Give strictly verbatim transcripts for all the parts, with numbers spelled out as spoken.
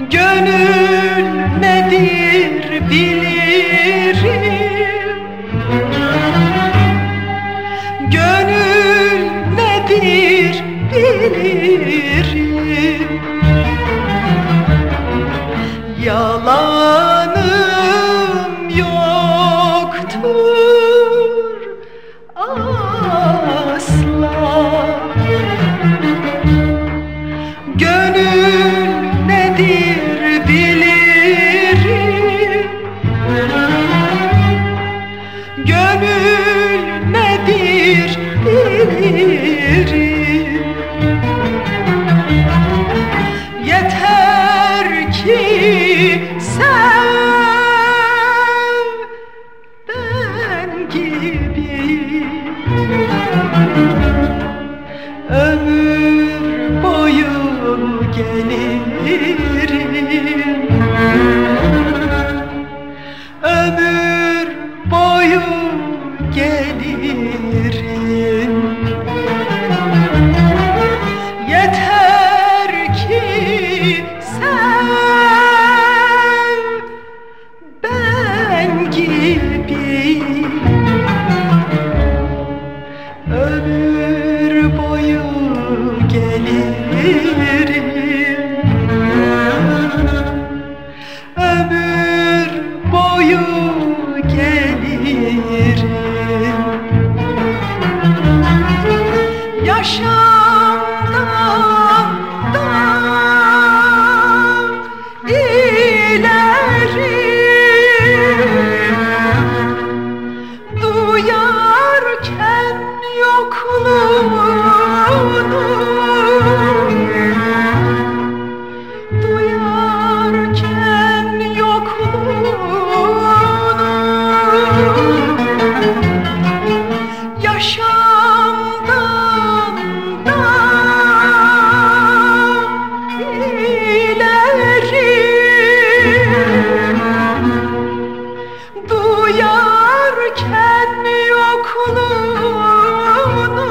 Gönül nedir bilirim, gönül nedir bilirim. Yalanım yoktur asla. Gönül nedir bilirim, gönül nedir bilirim. Yeter ki sev ben gibi, ömür boyu gelirim, ömür boyu gelirim. Yeter ki sev ben gibi, ömür boyu gelirim, ömür boyu gelirim. Yaşamdan da ileri duyarken yokluğunu, duyarken yokluğunu. Yaşamdan da ileri duyarken yokluğunu,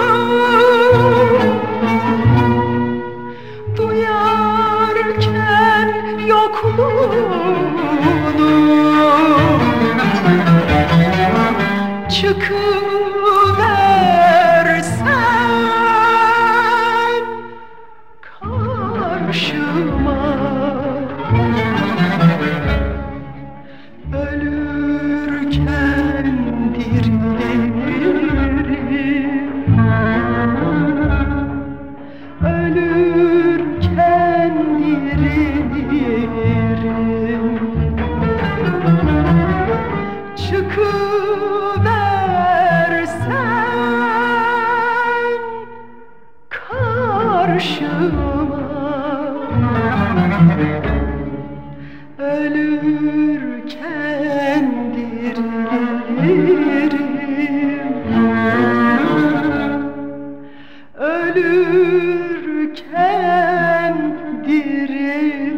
duyarken yokluğunu. Çıkıversen karşıma, ölürken dirilirim, ölürken dirilirim. Çıkıversen karşıma, ölürken dirilirim, ölürken dirilirim.